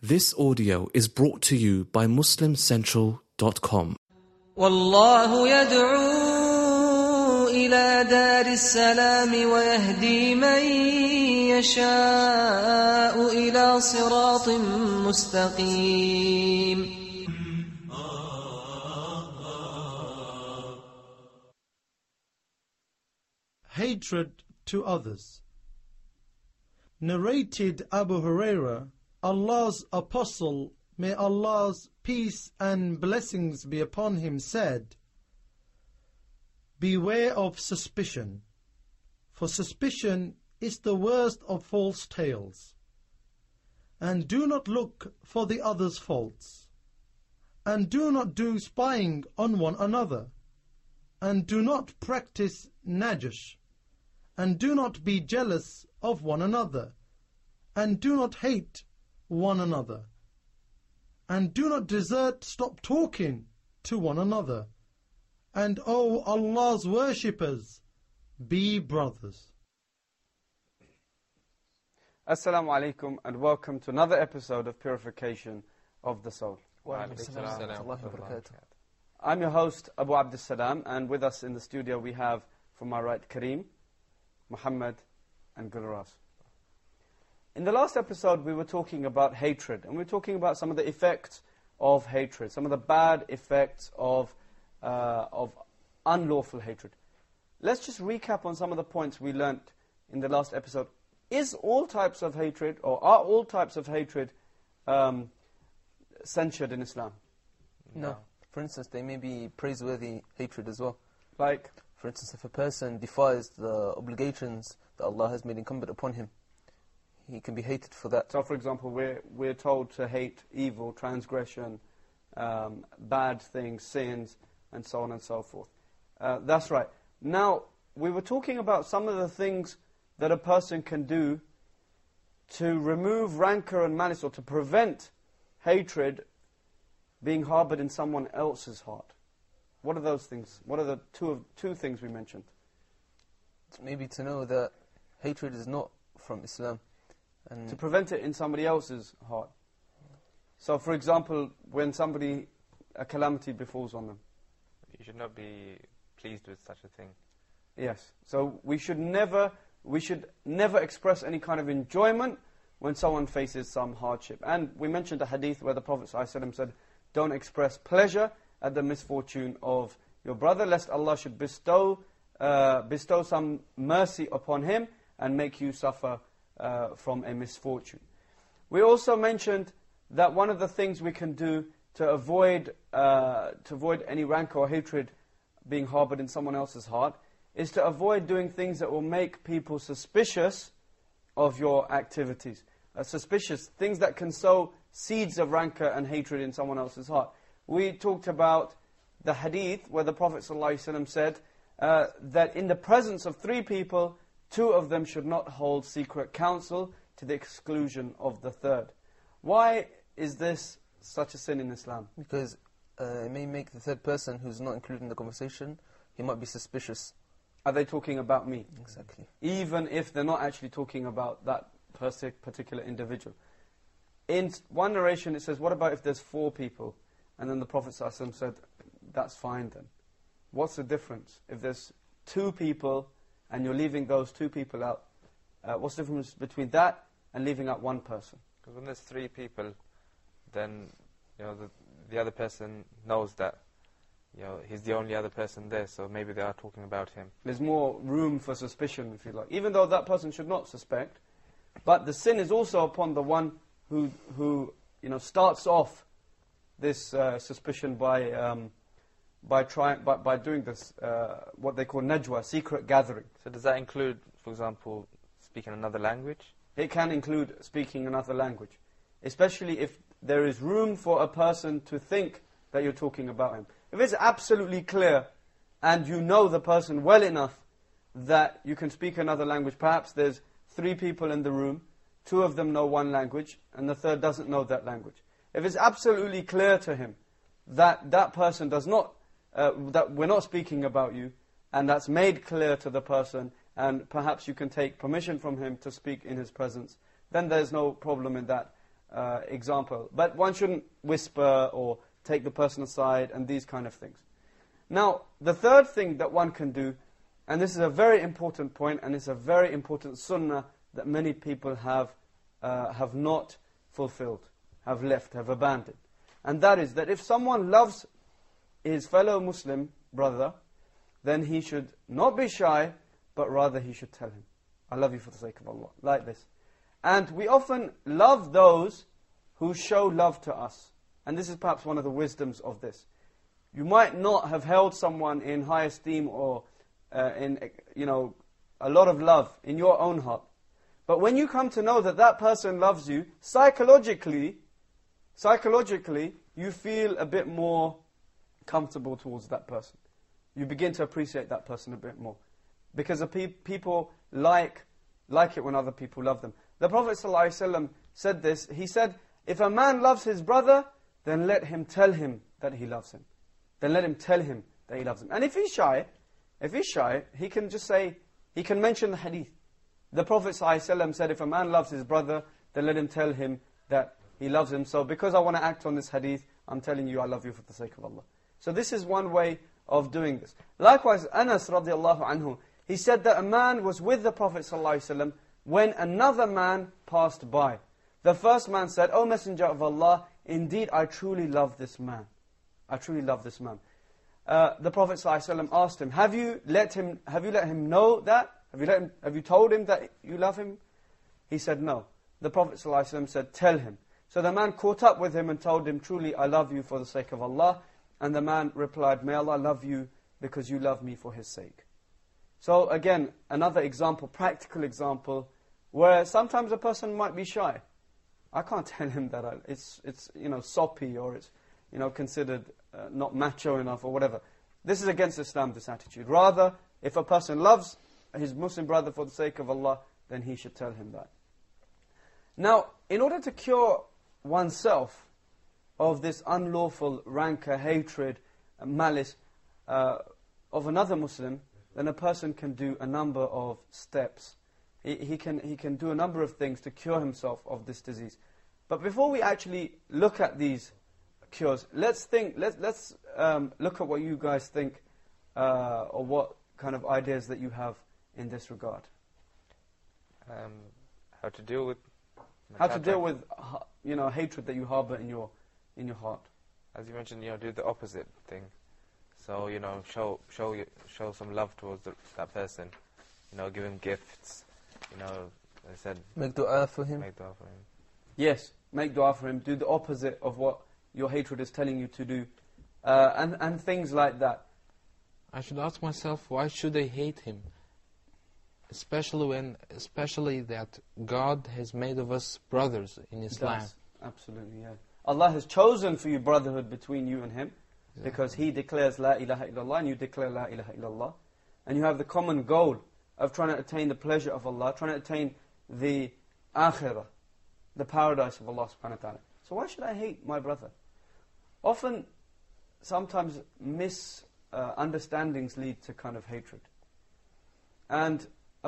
This audio is brought to you by MuslimCentral.com. والله يدعو إلى دار السلام ويهدي من يشاء إلى صراط مستقيم. Hatred to others. Narrated Abu Huraira, Allah's Apostle, may Allah's peace and blessings be upon him, said, "Beware of suspicion, for suspicion is the worst of false tales. And do not look for the other's faults. And do not do spying on one another. And do not practice najash. And do not be jealous of one another. And do not hate one another. And do not stop talking to one another. And O Allah's worshippers, be brothers." Assalamu alaikum and welcome to another episode of Purification of the Soul. I'm your host Abu Abdus Salam, and with us in the studio we have, from my right, Kareem, Muhammad and Gulraz. In the last episode we were talking about hatred, and we were talking about some of the effects of hatred, some of the bad effects of unlawful hatred. Let's just recap on some of the points we learnt in the last episode. Is all types of hatred, or are all types of hatred censured in Islam? No. For instance, they may be praiseworthy hatred as well. Like? For instance, if a person defies the obligations that Allah has made incumbent upon him, he can be hated for that. So, for example, we're told to hate evil, transgression, bad things, sins, and so on and so forth. That's right. Now, we were talking about some of the things that a person can do to remove rancor and malice, or to prevent hatred being harbored in someone else's heart. What are those things? What are the two things we mentioned? Maybe to know that hatred is not from Islam. And to prevent it in somebody else's heart. So, for example, when a calamity befalls on them, you should not be pleased with such a thing. Yes. So we should never express any kind of enjoyment when someone faces some hardship. And we mentioned a hadith where the Prophet ﷺ said, "Don't express pleasure at the misfortune of your brother, lest Allah should bestow some mercy upon him and make you suffer from a misfortune." We also mentioned that one of the things we can do to avoid any rancor or hatred being harbored in someone else's heart is to avoid doing things that will make people suspicious of your activities. Suspicious, things that can sow seeds of rancor and hatred in someone else's heart. We talked about the hadith where the Prophet ﷺ said that in the presence of three people, two of them should not hold secret counsel to the exclusion of the third. Why is this such a sin in Islam? Because it may make the third person who's not included in the conversation, he might be suspicious. Are they talking about me? Exactly. Even if they're not actually talking about that particular individual. In one narration it says, what about if there's four people? And then the Prophet ﷺ said, that's fine then. What's the difference? If there's two people and you're leaving those two people out, what's the difference between that and leaving out one person? Because when there's three people, then the other person knows that he's the only other person there, so maybe they are talking about him. There's more room for suspicion, if you like. Even though that person should not suspect, but the sin is also upon the one who starts off this suspicion by doing this, what they call najwa, secret gathering. So does that include, for example, speaking another language? It can include speaking another language, especially if there is room for a person to think that you're talking about him. If it's absolutely clear and you know the person well enough that you can speak another language, perhaps there's three people in the room, two of them know one language and the third doesn't know that language. If it's absolutely clear to him that that person does not, that we're not speaking about you, and that's made clear to the person, and perhaps you can take permission from him to speak in his presence, then there's no problem in that. example. But one shouldn't whisper or take the person aside and these kind of things. Now, the third thing that one can do, and this is a very important point, and it's a very important sunnah that many people have not fulfilled, have left, have abandoned. And that is that if someone loves his fellow Muslim brother, then he should not be shy, but rather he should tell him, I love you for the sake of Allah, like this. And we often love those who show love to us. And this is perhaps one of the wisdoms of this. You might not have held someone in high esteem or in a lot of love in your own heart. But when you come to know that that person loves you, psychologically, you feel a bit more comfortable towards that person. You begin to appreciate that person a bit more. Because people like it when other people love them. The Prophet ﷺ said this. He said, if a man loves his brother, then let him tell him that he loves him. Then let him tell him that he loves him. And if he's shy, he can just say, he can mention the hadith. The Prophet ﷺ said, if a man loves his brother, then let him tell him that he loves him. So because I want to act on this hadith, I'm telling you I love you for the sake of Allah. So this is one way of doing this. Likewise, Anas radiallahu anhu, he said that a man was with the Prophet ﷺ when another man passed by. The first man said, O Messenger of Allah, indeed I truly love this man. I truly love this man. The Prophet ﷺ asked him, have you let him know that? Have you told him that you love him? He said, no. The Prophet ﷺ said, tell him. So the man caught up with him and told him, truly I love you for the sake of Allah. And the man replied, may Allah love you because you love me for His sake. So again, another example, practical example, where sometimes a person might be shy. I can't tell him that it's soppy or it's considered not macho enough or whatever. This is against Islam, this attitude. Rather, if a person loves his Muslim brother for the sake of Allah, then he should tell him that. Now, in order to cure oneself of this unlawful rancor, hatred, malice of another Muslim, then a person can do a number of steps. He can do a number of things to cure himself of this disease. But before we actually look at these cures, let's look at what you guys think or what kind of ideas that you have in this regard. How to deal with hatred that you harbor in your heart. As you mentioned, do the opposite thing. So show some love towards that person. Give him gifts. I said make dua for him. Yes, make dua for him. Do the opposite of what your hatred is telling you to do, and things like that. I should ask myself, why should I hate him? Especially that God has made of us brothers in Islam. Absolutely, yeah. Allah has chosen for you brotherhood between you and Him, because He declares La ilaha illallah and you declare La ilaha illallah, and you have the common goal of trying to attain the pleasure of Allah, trying to attain the akhirah, the paradise of Allah subhanahu wa ta'ala. So why should I hate my brother? Often, sometimes misunderstandings lead to kind of hatred. And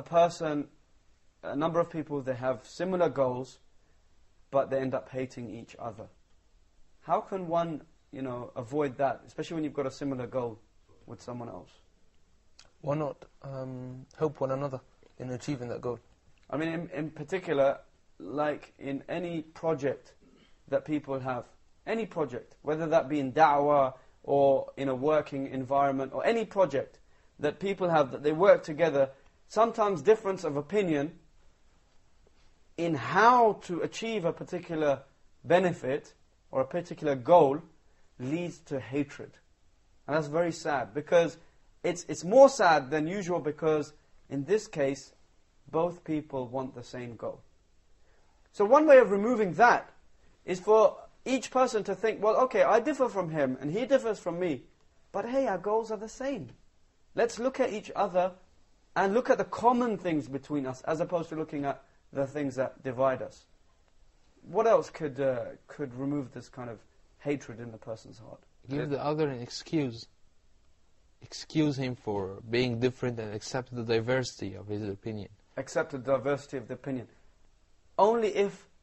a number of people, they have similar goals, but they end up hating each other. How can one, avoid that, especially when you've got a similar goal with someone else? Why not help one another in achieving that goal? I mean, in particular, like in any project that people have, any project, whether that be in da'wah or in a working environment, or any project that people have, that they work together, sometimes difference of opinion in how to achieve a particular benefit or a particular goal leads to hatred. And that's very sad, because it's more sad than usual, because in this case, both people want the same goal. So one way of removing that is for each person to think, well, okay, I differ from him and he differs from me, but hey, our goals are the same. Let's look at each other and look at the common things between us, as opposed to looking at the things that divide us. What else could remove this kind of hatred in the person's heart? Give the other an excuse. Excuse him for being different and accept the diversity of his opinion. Accept the diversity of the opinion. Only if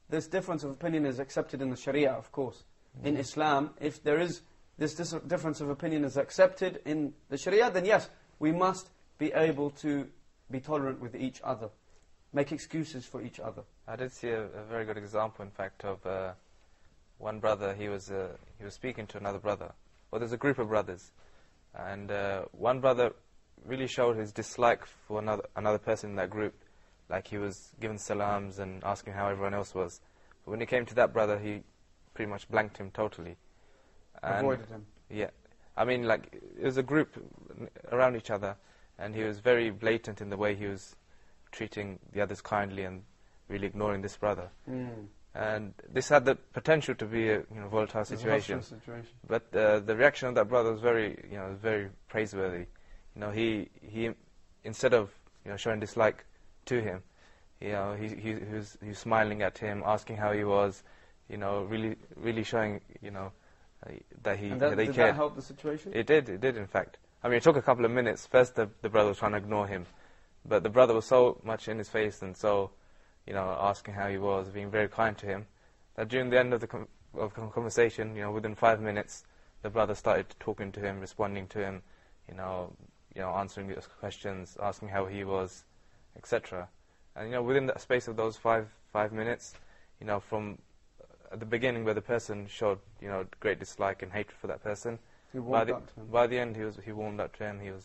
this difference of opinion is accepted in the Sharia, of course. In Islam, if there is this difference of opinion is accepted in the Sharia, then yes, we must be able to be tolerant with each other, make excuses for each other. I did see a very good example, in fact, of one brother. He was speaking to another brother. Well, there's a group of brothers, and one brother really showed his dislike for another person in that group. Like he was giving salams and asking how everyone else was. But when it came to that brother, he pretty much blanked him totally. And Avoided him. Yeah. I mean, like, it was a group around each other, and he was very blatant in the way he was treating the others kindly and really ignoring this brother. And this had the potential to be a volatile situation. But the reaction of that brother was very praiseworthy. He instead of showing dislike to him, he was smiling at him, asking how he was, really showing that he and that he did cared. that help the situation? It did in fact. I mean, it took a couple of minutes. First the brother was trying to ignore him, but the brother was so much in his face and so asking how he was, being very kind to him, that during the end of the conversation, within 5 minutes, the brother started talking to him, responding to him, answering his questions, asking how he was, etc. And within that space of those five minutes, from at the beginning where the person showed great dislike and hatred for that person, He warmed up to him. by the end he warmed up to him. He was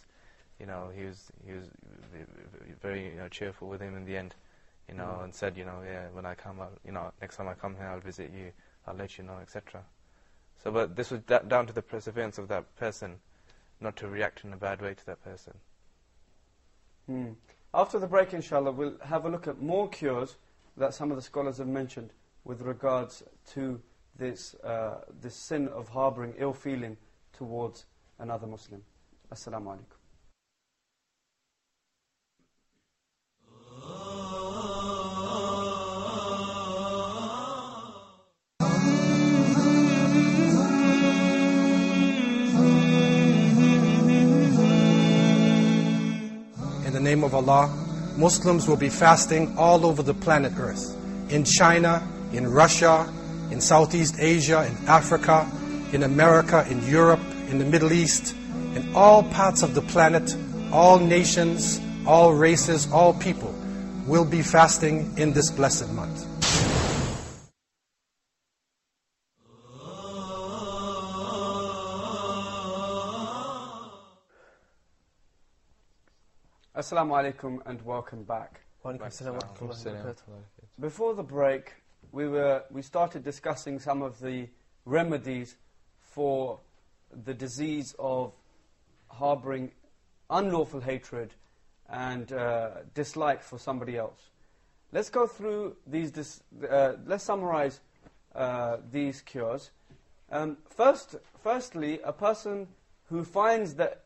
very cheerful with him in the end, and said yeah, when I come out, next time I come here I'll visit you, I'll let you know, etc. So, but this was down to the perseverance of that person, not to react in a bad way to that person. After the break, inshallah, we'll have a look at more cures that some of the scholars have mentioned with regards to this sin of harbouring ill feeling towards another Muslim. Assalamu alaikum. In the name of Allah, Muslims will be fasting all over the planet Earth. In China, in Russia, in Southeast Asia, in Africa, in America, in Europe, in the Middle East, in all parts of the planet, all nations, all races, all people will be fasting in this blessed month. Assalamu alaikum and welcome back. Before the break, we started discussing some of the remedies for the disease of harbouring unlawful hatred and dislike for somebody else. Let's go through these. Let's summarize these cures. Firstly, a person who finds that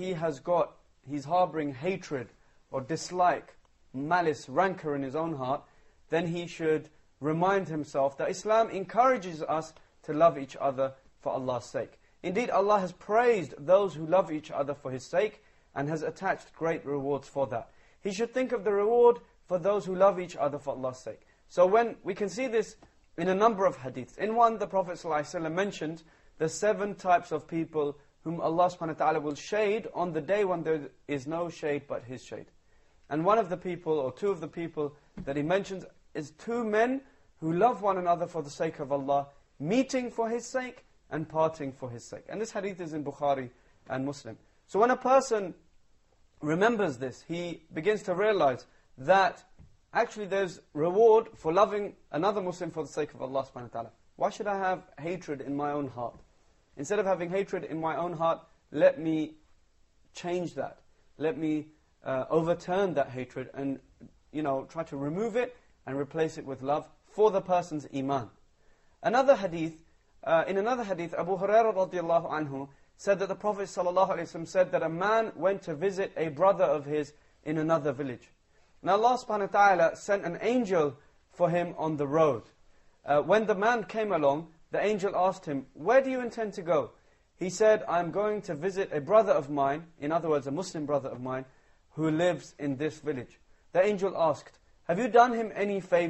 he's harbouring hatred or dislike, malice, rancor in his own heart, then he should remind himself that Islam encourages us to love each other for Allah's sake. Indeed, Allah has praised those who love each other for His sake and has attached great rewards for that. He should think of the reward for those who love each other for Allah's sake. So when we can see this in a number of hadiths. In one, the Prophet ﷺ mentioned the 7 types of people whom Allah subhanahu wa ta'ala will shade on the day when there is no shade but His shade. And one of the people, or 2 of the people that he mentions, is 2 men who love one another for the sake of Allah, meeting for His sake and parting for His sake. And this hadith is in Bukhari and Muslim. So when a person remembers this, he begins to realize that actually there's reward for loving another Muslim for the sake of Allah subhanahu wa ta'ala. Why should I have hatred in my own heart? Instead of having hatred in my own heart, let me change that. Let me overturn that hatred and try to remove it and replace it with love for the person's iman. Another hadith, in another hadith, Abu Hurairah radiallahu anhu said that the Prophet ﷺ said that a man went to visit a brother of his in another village. Now Allah subhanahu wa ta'ala sent an angel for him on the road. When the man came along, the angel asked him, "Where do you intend to go?" He said, "I'm going to visit a brother of mine," in other words, a Muslim brother of mine, "who lives in this village." The angel asked, "Have you done him any favor?"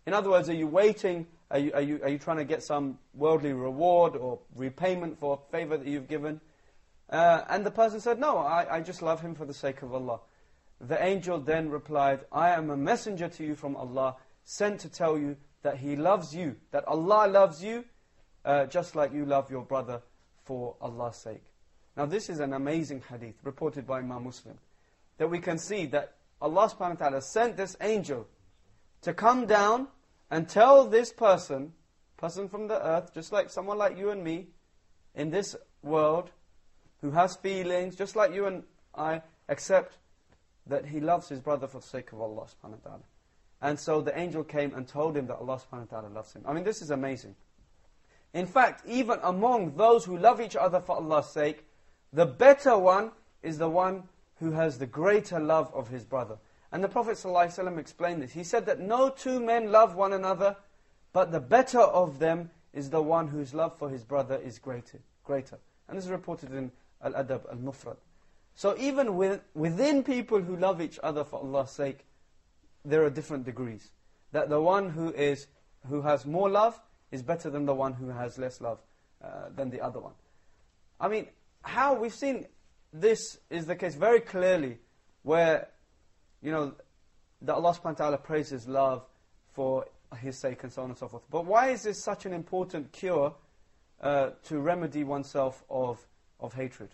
In other words, are you waiting? Are you trying to get some worldly reward or repayment for a favor that you've given? And the person said, no, I just love him for the sake of Allah. The angel then replied, I am a messenger to you from Allah, sent to tell you that He loves you, that Allah loves you, just like you love your brother for Allah's sake. Now this is an amazing hadith, reported by Imam Muslim, that we can see that Allah subhanahu wa ta'ala sent this angel to come down and tell this person from the earth, just like someone like you and me, in this world, who has feelings, just like you and I, except that he loves his brother for the sake of Allah subhanahu wa ta'ala. And so the angel came and told him that Allah subhanahu wa ta'ala loves him. I mean, this is amazing. In fact, even among those who love each other for Allah's sake, the better one is the one who has the greater love of his brother. And the Prophet ﷺ explained this. He said that no two men love one another, but the better of them is the one whose love for his brother is greater. And this is reported in Al-Adab Al-Mufrad. So even within people who love each other for Allah's sake, there are different degrees. That the one who has more love is better than the one who has less love than the other one. I mean, how we've seen this is the case very clearly, where, you know, that Allah subhanahu wa ta'ala praises love for His sake and so on and so forth. But why is this such an important cure to remedy oneself of hatred?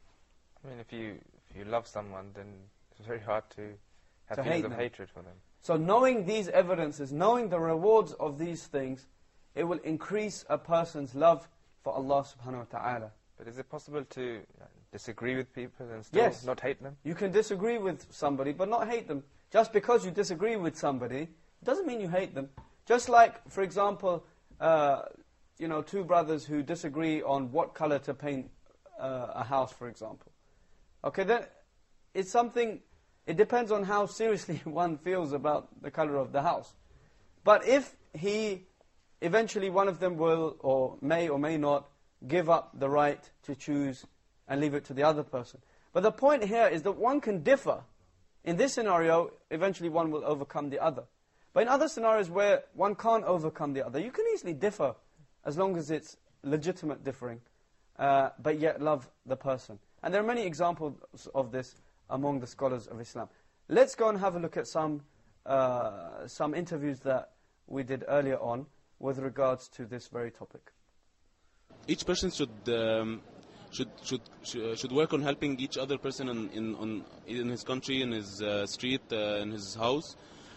I mean, if you love someone, then it's very hard to have feelings of hatred for them. So knowing these evidences, knowing the rewards of these things, it will increase a person's love for Allah subhanahu wa ta'ala. But is it possible to disagree with people and still not hate them? You can disagree with somebody, but not hate them. Just because you disagree with somebody, doesn't mean you hate them. Just like, for example, you know, two brothers who disagree on what color to paint a house, for example. Okay, then it's something, it depends on how seriously one feels about the color of the house. But if eventually one of them will, or may not, give up the right to choose and leave it to the other person. But the point here is that one can differ. In this scenario, eventually one will overcome the other. But in other scenarios where one can't overcome the other, you can easily differ, as long as it's legitimate differing, but yet love the person. And there are many examples of this among the scholars of Islam. Let's go and have a look at some interviews that we did earlier on with regards to this very topic. Each person should work on helping each other person in his country, in his street, in his house.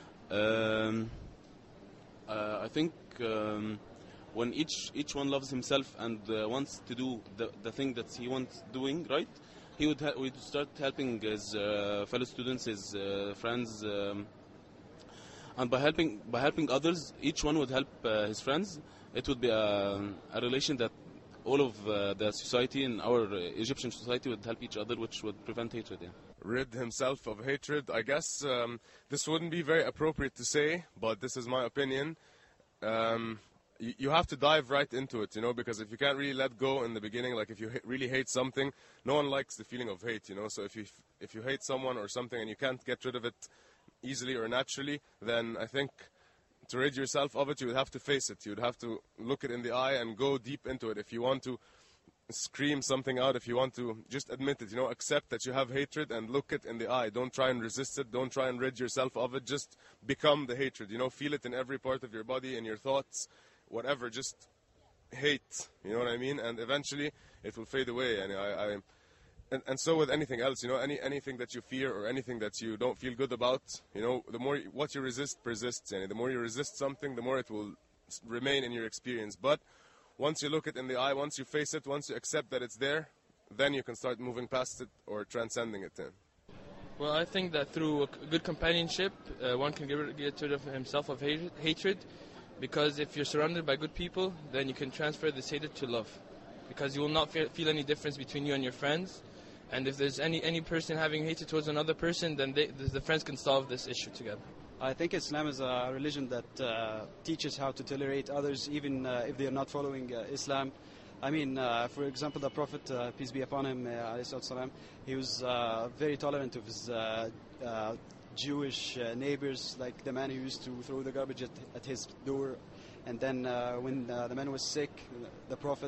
I think when each one loves himself and wants to do the thing that he wants doing, right, he would start helping his fellow students, his friends, and by helping others, each one would help his friends. It would be a relation that all of the society in our Egyptian society would help each other, which would prevent hatred. Yeah. Rid himself of hatred. I guess this wouldn't be very appropriate to say, but this is my opinion. You have to dive right into it, you know, because if you can't really let go in the beginning, like if you really hate something, no one likes the feeling of hate, you know. So if you hate someone or something and you can't get rid of it easily or naturally, then I think to rid yourself of it, you would have to face it. You would have to look it in the eye and go deep into it. If you want to scream something out, if you want to just admit it, you know, accept that you have hatred and look it in the eye. Don't try and resist it. Don't try and rid yourself of it. Just become the hatred, you know, feel it in every part of your body, in your thoughts, whatever. Just hate, you know what I mean? And eventually it will fade away. And so with anything else, you know, anything that you fear or anything that you don't feel good about, you know, the more what you resist persists, and the more you resist something, the more it will remain in your experience. But once you look it in the eye, once you face it, once you accept that it's there, then you can start moving past it or transcending it then. Well, I think that through a good companionship, one can get rid of himself of hatred, because if you're surrounded by good people, then you can transfer this hatred to love, because you will not feel any difference between you and your friends. And if there's any person having hatred towards another person, then the friends can solve this issue together. I think Islam is a religion that teaches how to tolerate others, even if they are not following Islam. I mean, for example, the Prophet, peace be upon him, he was very tolerant of his Jewish neighbors, like the man who used to throw the garbage at his door. And then when the man was sick, the Prophet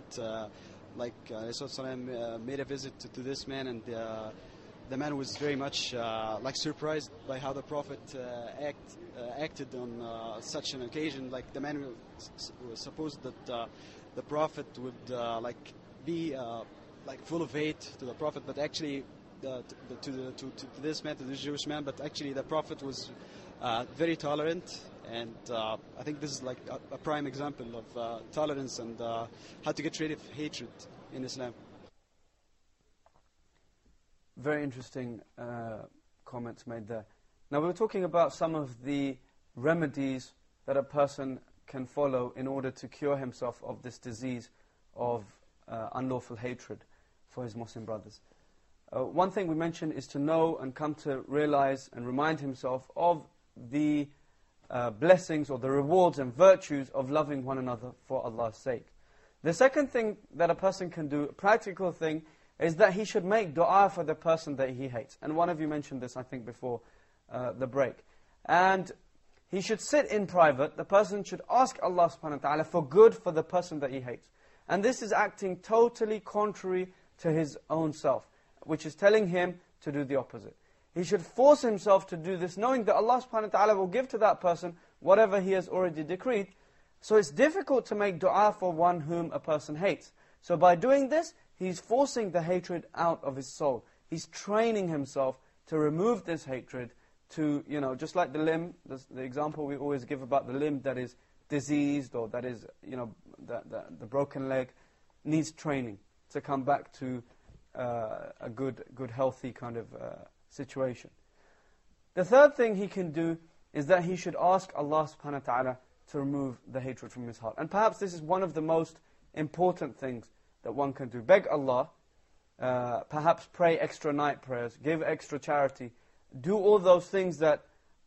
made a visit to this man, and the man was very much surprised by how the Prophet acted on such an occasion. Like the man was supposed that the Prophet would be full of hate to the Prophet, but actually to this man, to this Jewish man, but actually the Prophet was very tolerant. And I think this is like a prime example of tolerance and how to get rid of hatred in Islam. Very interesting comments made there. Now we were talking about some of the remedies that a person can follow in order to cure himself of this disease of unlawful hatred for his Muslim brothers. One thing we mentioned is to know and come to realize and remind himself of the blessings or the rewards and virtues of loving one another for Allah's sake. The second thing that a person can do, a practical thing, is that he should make dua for the person that he hates. And one of you mentioned this, I think, before the break. And he should sit in private. The person should ask Allah subhanahu wa ta'ala for good for the person that he hates. And this is acting totally contrary to his own self, which is telling him to do the opposite. He should force himself to do this, knowing that Allah subhanahu wa ta'ala will give to that person whatever he has already decreed. So it's difficult to make dua for one whom a person hates. So by doing this, he's forcing the hatred out of his soul. He's training himself to remove this hatred, to, just like the limb, the example we always give about the limb that is diseased, or that is, the broken leg, needs training to come back to a good healthy kind of situation. The third thing he can do is that he should ask Allah subhanahu wa ta'ala to remove the hatred from his heart. And perhaps this is one of the most important things that one can do. Beg Allah, perhaps pray extra night prayers, give extra charity, do all those things that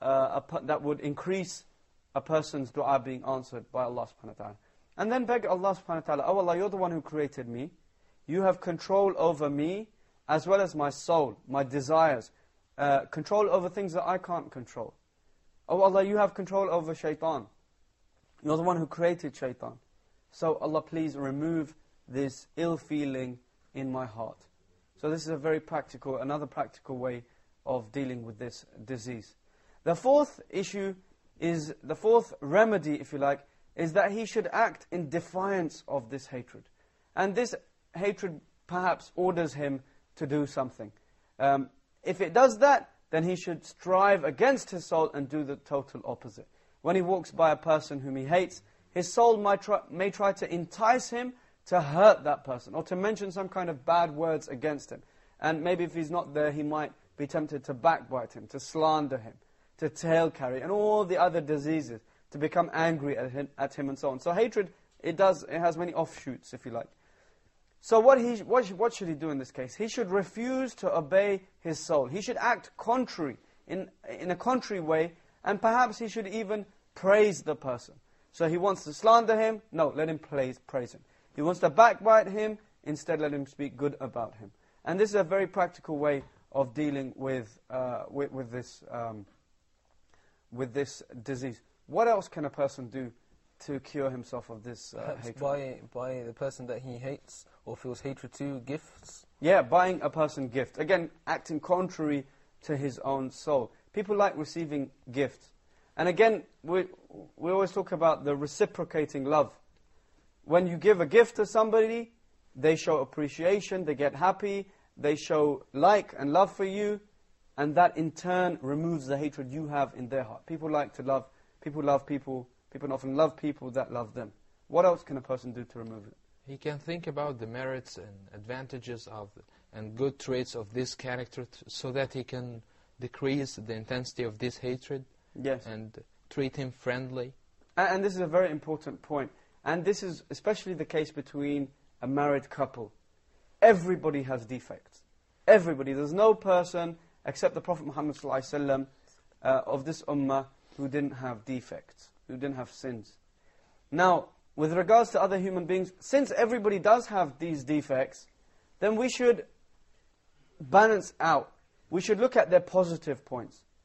would increase a person's dua being answered by Allah subhanahu wa ta'ala. And then beg Allah subhanahu wa ta'ala, oh Allah, you're the one who created me. You have control over me, as well as my soul, my desires. Control over things that I can't control. Oh Allah, you have control over shaitan. You're the one who created shaitan. So Allah, please remove this ill feeling in my heart. So this is another practical way of dealing with this disease. The fourth issue is, the fourth remedy, if you like, is that he should act in defiance of this hatred. And this hatred perhaps orders him to do something. If it does that, then he should strive against his soul and do the total opposite. When he walks by a person whom he hates, his soul may try to entice him to hurt that person, or to mention some kind of bad words against him. And maybe if he's not there, he might be tempted to backbite him, to slander him, to tail carry, and all the other diseases, to become angry at him and so on. So hatred, it has many offshoots, if you like. So what should he do in this case? He should refuse to obey his soul. He should act contrary, in a contrary way, and perhaps he should even praise the person. So he wants to slander him, no, let him praise him. He wants to backbite him, instead let him speak good about him. And this is a very practical way of dealing with this disease. What else can a person do to cure himself of this hatred? Buy the person that he hates or feels hatred to gifts? Yeah, buying a person gift. Again, acting contrary to his own soul. People like receiving gifts. And again, we always talk about the reciprocating love. When you give a gift to somebody, they show appreciation, they get happy, they show like and love for you, and that in turn removes the hatred you have in their heart. People like to love, people often love people that love them. What else can a person do to remove it? He can think about the merits and advantages and good traits of this character, so that he can decrease the intensity of this hatred. Yes. And treat him friendly. And this is a very important point. And this is especially the case between a married couple. Everybody has defects. Everybody. There's no person except the Prophet Muhammad ﷺ of this ummah who didn't have defects, who didn't have sins. Now, with regards to other human beings, since everybody does have these defects, then we should balance out. We should look at their positive points.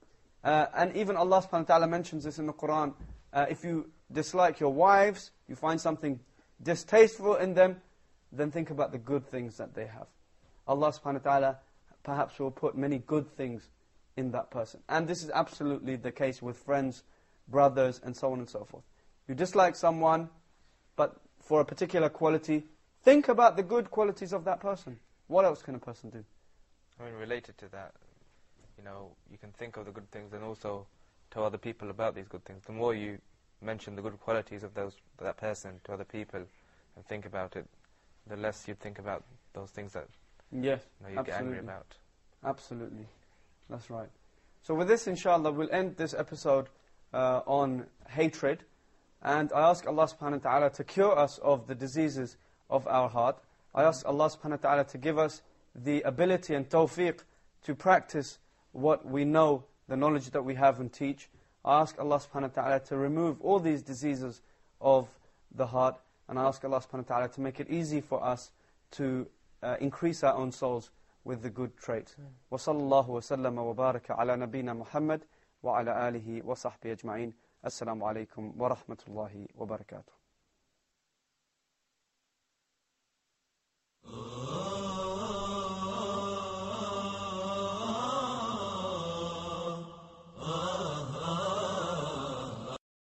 And even Allah subhanahu wa ta'ala mentions this in the Quran. If you dislike your wives, you find something distasteful in them, then think about the good things that they have. Allah subhanahu wa ta'ala perhaps will put many good things in that person. And this is absolutely the case with friends, brothers, and so on and so forth. You dislike someone, but for a particular quality, think about the good qualities of that person. What else can a person do? I mean, related to that, you know, you can think of the good things and also tell other people about these good things. The more you mention the good qualities of that person to other people and think about it, the less you think about those things that yes, you get angry about. Absolutely. That's right. So with this, inshallah, we'll end this episode on hatred. And I ask Allah subhanahu wa ta'ala to cure us of the diseases of our heart. I ask Allah subhanahu wa ta'ala to give us the ability and tawfiq to practice what we know, the knowledge that we have and teach. I ask Allah subhanahu wa ta'ala to remove all these diseases of the heart. And I ask Allah subhanahu wa ta'ala to make it easy for us to increase our own souls with the good traits. وصلى الله وسلم وبارك على نبينا محمد وعلى آله وصحبه أجمعين. السلام عليكم ورحمة الله وبركاته.